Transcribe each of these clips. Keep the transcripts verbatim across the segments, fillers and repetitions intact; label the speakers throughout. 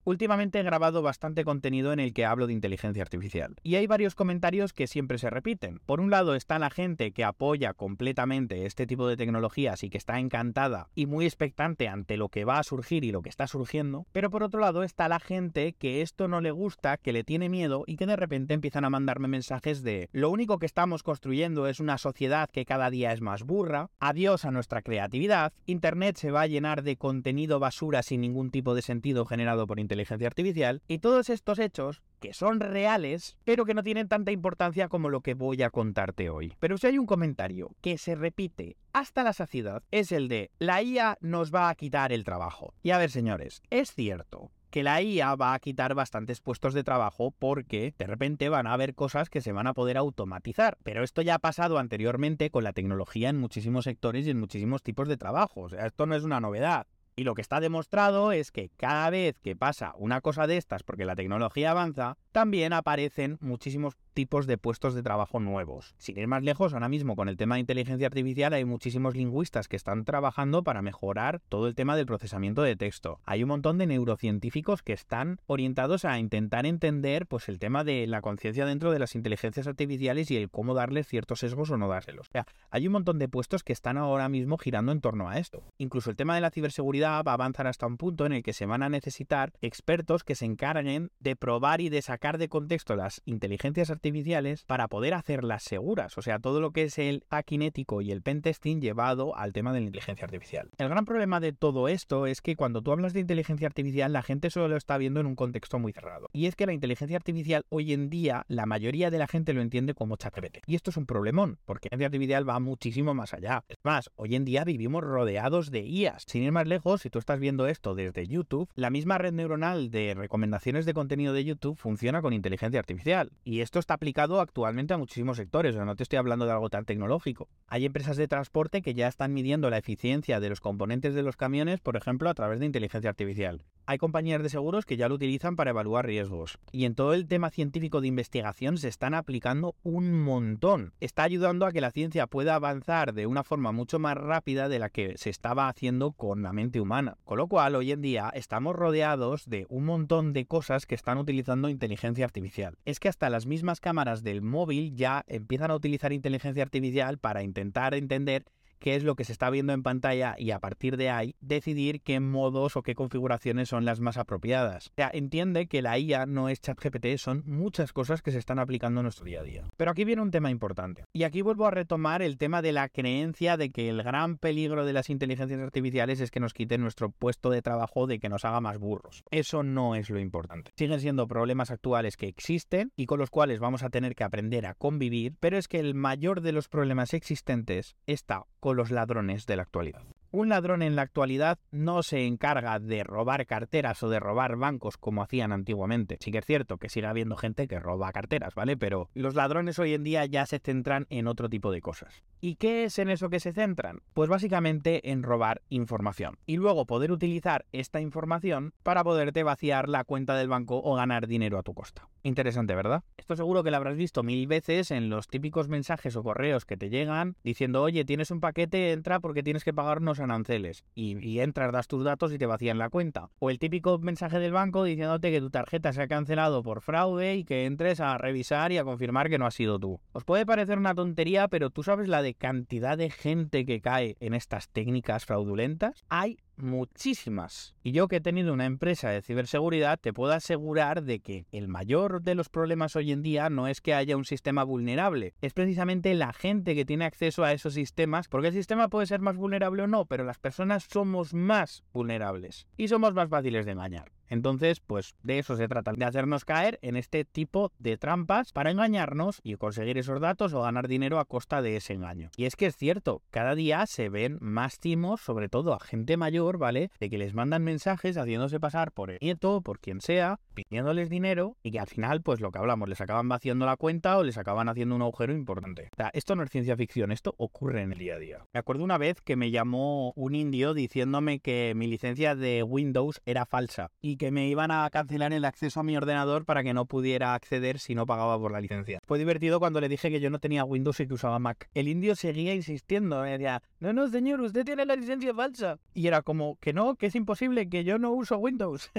Speaker 1: Últimamente he grabado bastante contenido en el que hablo de inteligencia artificial. Y hay varios comentarios que siempre se repiten. Por un lado está la gente que apoya completamente este tipo de tecnologías y que está encantada y muy expectante ante lo que va a surgir y lo que está surgiendo. Pero por otro lado está la gente que esto no le gusta, que le tiene miedo y que de repente empiezan a mandarme mensajes de lo único que estamos construyendo es una sociedad que cada día es más burra, adiós a nuestra creatividad, Internet se va a llenar de contenido basura sin ningún tipo de sentido generado por Internet inteligencia artificial, y todos estos hechos que son reales, pero que no tienen tanta importancia como lo que voy a contarte hoy. Pero si hay un comentario que se repite hasta la saciedad, es el de la I A nos va a quitar el trabajo. Y a ver, señores, es cierto que la I A va a quitar bastantes puestos de trabajo porque de repente van a haber cosas que se van a poder automatizar. Pero esto ya ha pasado anteriormente con la tecnología en muchísimos sectores y en muchísimos tipos de trabajo. O sea, esto no es una novedad. Y lo que está demostrado es que cada vez que pasa una cosa de estas, porque la tecnología avanza, también aparecen muchísimos tipos de puestos de trabajo nuevos. Sin ir más lejos, ahora mismo con el tema de inteligencia artificial hay muchísimos lingüistas que están trabajando para mejorar todo el tema del procesamiento de texto. Hay un montón de neurocientíficos que están orientados a intentar entender pues el tema de la conciencia dentro de las inteligencias artificiales y el cómo darles ciertos sesgos o no dárselos. O sea, hay un montón de puestos que están ahora mismo girando en torno a esto. Incluso el tema de la ciberseguridad va a avanzar hasta un punto en el que se van a necesitar expertos que se encarguen de probar y de sacar de contexto las inteligencias artificiales para poder hacerlas seguras. O sea, todo lo que es el hacking ético y el pentesting llevado al tema de la inteligencia artificial. El gran problema de todo esto es que cuando tú hablas de inteligencia artificial, la gente solo lo está viendo en un contexto muy cerrado. Y es que la inteligencia artificial hoy en día, la mayoría de la gente lo entiende como ChatGPT. Y esto es un problemón, porque la inteligencia artificial va muchísimo más allá. Es más, hoy en día vivimos rodeados de I As. Sin ir más lejos, si tú estás viendo esto desde YouTube, la misma red neuronal de recomendaciones de contenido de YouTube funciona con inteligencia artificial. Y esto está aplicado actualmente a muchísimos sectores, o sea, no te estoy hablando de algo tan tecnológico. Hay empresas de transporte que ya están midiendo la eficiencia de los componentes de los camiones, por ejemplo, a través de inteligencia artificial. Hay compañías de seguros que ya lo utilizan para evaluar riesgos. Y en todo el tema científico de investigación se están aplicando un montón. Está ayudando a que la ciencia pueda avanzar de una forma mucho más rápida de la que se estaba haciendo con la mente humana. Con lo cual, hoy en día estamos rodeados de un montón de cosas que están utilizando inteligencia artificial. Es que hasta las mismas cámaras del móvil ya empiezan a utilizar inteligencia artificial para intentar entender qué es lo que se está viendo en pantalla y a partir de ahí decidir qué modos o qué configuraciones son las más apropiadas. O sea, entiende que la I A no es ChatGPT, son muchas cosas que se están aplicando en nuestro día a día. Pero aquí viene un tema importante. Y aquí vuelvo a retomar el tema de la creencia de que el gran peligro de las inteligencias artificiales es que nos quiten nuestro puesto de trabajo, de que nos haga más burros. Eso no es lo importante. Siguen siendo problemas actuales que existen y con los cuales vamos a tener que aprender a convivir, pero es que el mayor de los problemas existentes está con los ladrones de la actualidad. Un ladrón en la actualidad no se encarga de robar carteras o de robar bancos como hacían antiguamente. Sí que es cierto que sigue habiendo gente que roba carteras, ¿vale? Pero los ladrones hoy en día ya se centran en otro tipo de cosas. ¿Y qué es en eso que se centran? Pues básicamente en robar información. Y luego poder utilizar esta información para poderte vaciar la cuenta del banco o ganar dinero a tu costa. Interesante, ¿verdad? Esto seguro que lo habrás visto mil veces en los típicos mensajes o correos que te llegan diciendo, oye, tienes un paquete, entra porque tienes que pagar unos aranceles. Y, y entras, das tus datos y te vacían la cuenta. O el típico mensaje del banco diciéndote que tu tarjeta se ha cancelado por fraude y que entres a revisar y a confirmar que no has sido tú. Os puede parecer una tontería, pero ¿tú sabes la de cantidad de gente que cae en estas técnicas fraudulentas? Hay muchísimas. Y yo que he tenido una empresa de ciberseguridad te puedo asegurar de que el mayor de los problemas hoy en día no es que haya un sistema vulnerable, es precisamente la gente que tiene acceso a esos sistemas, porque el sistema puede ser más vulnerable o no, pero las personas somos más vulnerables y somos más fáciles de engañar. Entonces, pues de eso se trata, de hacernos caer en este tipo de trampas para engañarnos y conseguir esos datos o ganar dinero a costa de ese engaño. Y es que es cierto, cada día se ven más timos, sobre todo a gente mayor, ¿vale? De que les mandan mensajes haciéndose pasar por el nieto, por quien sea, pidiéndoles dinero y que al final, pues lo que hablamos, les acaban vaciando la cuenta o les acaban haciendo un agujero importante. O sea, esto no es ciencia ficción, esto ocurre en el día a día. Me acuerdo una vez que me llamó un indio diciéndome que mi licencia de Windows era falsa y que me iban a cancelar el acceso a mi ordenador para que no pudiera acceder si no pagaba por la licencia. Fue divertido cuando le dije que yo no tenía Windows y que usaba Mac. El indio seguía insistiendo, me decía, no, no señor, usted tiene la licencia falsa. Y era como, que no, que es imposible, que yo no uso Windows.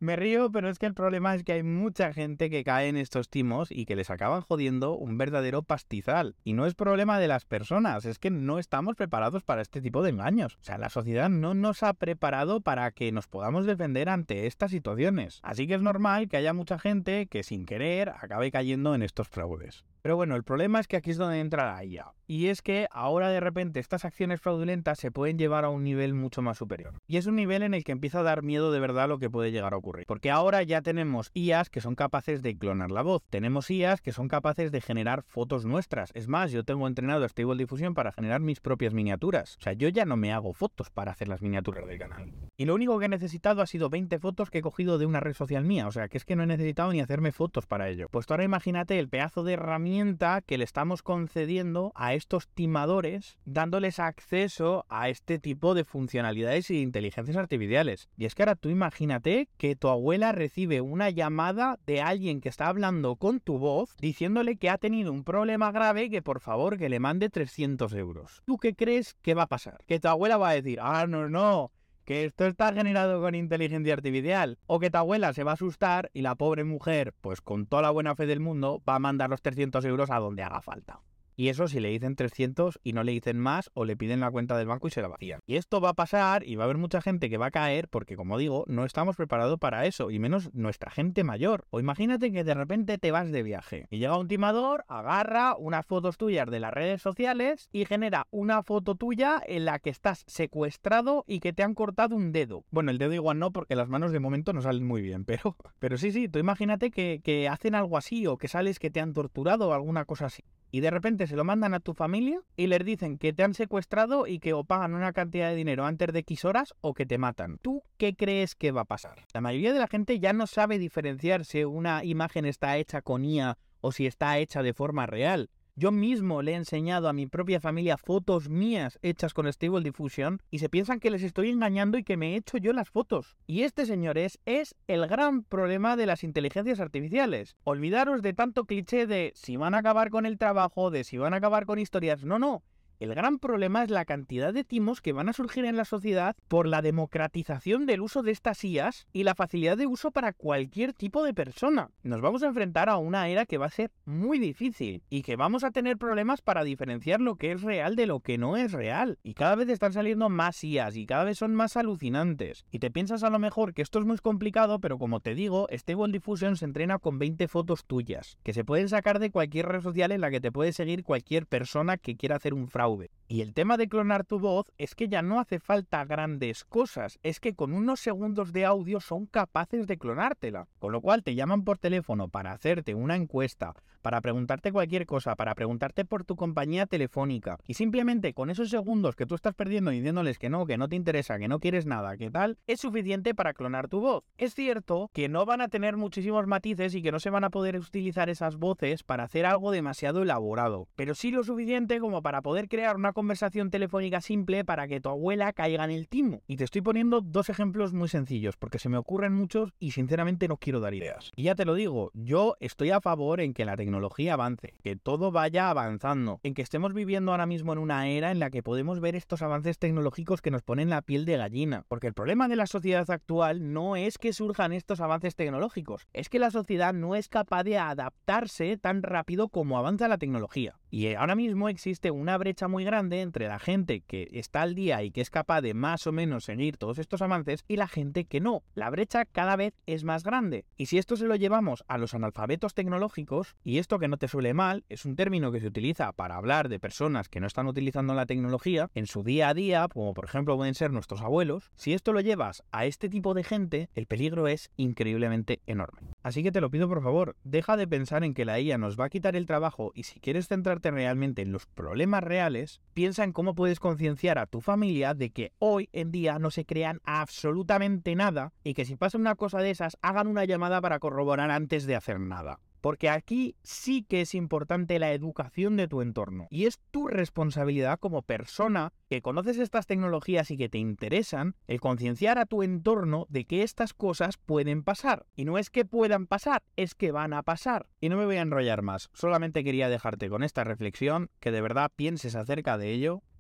Speaker 1: Me río, pero es que el problema es que hay mucha gente que cae en estos timos y que les acaban jodiendo un verdadero pastizal. Y no es problema de las personas, es que no estamos preparados para este tipo de engaños. O sea, la sociedad no nos ha preparado para que nos podamos defender ante estas situaciones. Así que es normal que haya mucha gente que sin querer acabe cayendo en estos fraudes. Pero bueno, el problema es que aquí es donde entra la I A. Y es que ahora de repente estas acciones fraudulentas se pueden llevar a un nivel mucho más superior. Y es un nivel en el que empieza a dar miedo de verdad lo que puede llegar a ocurrir. Porque ahora ya tenemos I As que son capaces de clonar la voz. Tenemos I As que son capaces de generar fotos nuestras. Es más, yo tengo entrenado a Stable Diffusion para generar mis propias miniaturas. O sea, yo ya no me hago fotos para hacer las miniaturas del canal. Y lo único que he necesitado ha sido veinte fotos que he cogido de una red social mía. O sea, que es que no he necesitado ni hacerme fotos para ello. Pues ahora imagínate el pedazo de herramienta que le estamos concediendo a estos timadores, dándoles acceso a este tipo de funcionalidades y inteligencias artificiales. Y es que ahora tú imagínate que tu abuela recibe una llamada de alguien que está hablando con tu voz, diciéndole que ha tenido un problema grave y que por favor que le mande trescientos euros. ¿Tú qué crees que va a pasar? Que tu abuela va a decir, ah, no, no, que esto está generado con inteligencia artificial, o que tu abuela se va a asustar y la pobre mujer, pues con toda la buena fe del mundo, va a mandar los trescientos euros a donde haga falta. Y eso si le dicen trescientos y no le dicen más, o le piden la cuenta del banco y se la vacían. Y esto va a pasar y va a haber mucha gente que va a caer porque, como digo, no estamos preparados para eso, y menos nuestra gente mayor. O imagínate que de repente te vas de viaje y llega un timador, agarra unas fotos tuyas de las redes sociales y genera una foto tuya en la que estás secuestrado y que te han cortado un dedo. Bueno, el dedo igual no, porque las manos de momento no salen muy bien, pero, pero sí, sí, tú imagínate que, que hacen algo así, o que sales que te han torturado o alguna cosa así. Y de repente se lo mandan a tu familia y les dicen que te han secuestrado y que o pagan una cantidad de dinero antes de X horas o que te matan. ¿Tú qué crees que va a pasar? La mayoría de la gente ya no sabe diferenciar si una imagen está hecha con I A o si está hecha de forma real. Yo mismo le he enseñado a mi propia familia fotos mías hechas con Stable Diffusion y se piensan que les estoy engañando y que me he hecho yo las fotos. Y este, señores, es el gran problema de las inteligencias artificiales. Olvidaros de tanto cliché de si van a acabar con el trabajo, de si van a acabar con historias. No, no. El gran problema es la cantidad de timos que van a surgir en la sociedad por la democratización del uso de estas I As y la facilidad de uso para cualquier tipo de persona. Nos vamos a enfrentar a una era que va a ser muy difícil y que vamos a tener problemas para diferenciar lo que es real de lo que no es real. Y cada vez están saliendo más I As y cada vez son más alucinantes. Y te piensas a lo mejor que esto es muy complicado, pero como te digo, Stable Diffusion se entrena con veinte fotos tuyas, que se pueden sacar de cualquier red social en la que te puede seguir cualquier persona que quiera hacer un fraude. Y el tema de clonar tu voz es que ya no hace falta grandes cosas, es que con unos segundos de audio son capaces de clonártela. Con lo cual te llaman por teléfono para hacerte una encuesta, para preguntarte cualquier cosa, para preguntarte por tu compañía telefónica. Y simplemente con esos segundos que tú estás perdiendo diciéndoles que no, que no te interesa, que no quieres nada, que tal, es suficiente para clonar tu voz. Es cierto que no van a tener muchísimos matices y que no se van a poder utilizar esas voces para hacer algo demasiado elaborado, pero sí lo suficiente como para poder crear una conversación telefónica simple para que tu abuela caiga en el timo. Y te estoy poniendo dos ejemplos muy sencillos, porque se me ocurren muchos y sinceramente no quiero dar ideas. Y ya te lo digo, yo estoy a favor en que la tecnología avance, que todo vaya avanzando, en que estemos viviendo ahora mismo en una era en la que podemos ver estos avances tecnológicos que nos ponen la piel de gallina. Porque el problema de la sociedad actual no es que surjan estos avances tecnológicos, es que la sociedad no es capaz de adaptarse tan rápido como avanza la tecnología. Y ahora mismo existe una brecha muy grande entre la gente que está al día y que es capaz de más o menos seguir todos estos avances y la gente que no. La brecha cada vez es más grande. Y si esto se lo llevamos a los analfabetos tecnológicos, y esto que no te suele mal, es un término que se utiliza para hablar de personas que no están utilizando la tecnología en su día a día, como por ejemplo pueden ser nuestros abuelos, si esto lo llevas a este tipo de gente, el peligro es increíblemente enorme. Así que te lo pido por favor, deja de pensar en que la I A nos va a quitar el trabajo y si quieres centrarte realmente en los problemas reales, piensa en cómo puedes concienciar a tu familia de que hoy en día no se crean absolutamente nada y que si pasa una cosa de esas, hagan una llamada para corroborar antes de hacer nada. Porque aquí sí que es importante la educación de tu entorno. Y es tu responsabilidad como persona que conoces estas tecnologías y que te interesan, el concienciar a tu entorno de que estas cosas pueden pasar. Y no es que puedan pasar, es que van a pasar. Y no me voy a enrollar más, solamente quería dejarte con esta reflexión, que de verdad pienses acerca de ello,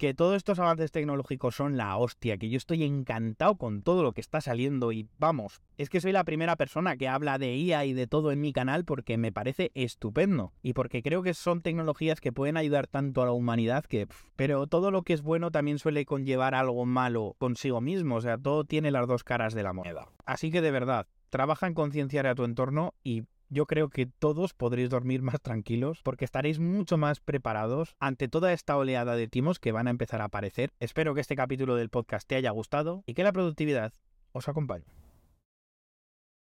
Speaker 1: que todos estos avances tecnológicos son la hostia, que yo estoy encantado con todo lo que está saliendo y vamos, es que soy la primera persona que habla de I A y de todo en mi canal porque me parece estupendo y porque creo que son tecnologías que pueden ayudar tanto a la humanidad que... Pff, pero todo lo que es bueno también suele conllevar algo malo consigo mismo, o sea, todo tiene las dos caras de la moneda. Así que de verdad, trabaja en concienciar a tu entorno y yo creo que todos podréis dormir más tranquilos porque estaréis mucho más preparados ante toda esta oleada de timos que van a empezar a aparecer. Espero que este capítulo del podcast te haya gustado y que la productividad os acompañe.